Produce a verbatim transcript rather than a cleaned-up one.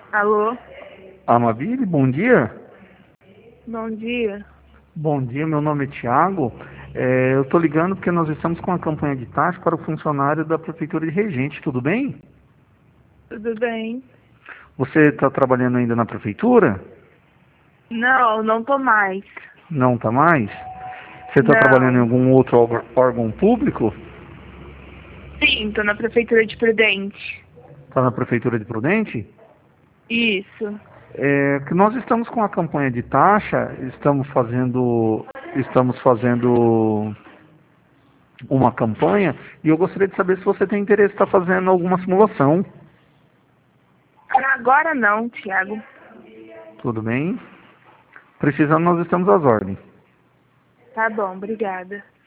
Alô? Amabile, bom dia. Bom dia. Bom dia, meu nome é Tiago. É, eu estou ligando porque nós estamos com a campanha de taxa para o funcionário da Prefeitura de Regente, tudo bem? Tudo bem? Você está trabalhando ainda na Prefeitura? Não, não tô mais. Não está mais? Você está trabalhando em Não. algum outro órgão órgão público? Sim, tô na Prefeitura de Prudente. Está na Prefeitura de Prudente? Isso. É, que nós estamos com a campanha de taxa, estamos fazendo, estamos fazendo uma campanha e eu gostaria de saber se você tem interesse em estar fazendo alguma simulação. Agora não, Tiago. Tudo bem? Precisando, nós estamos às ordens. Tá bom, obrigada.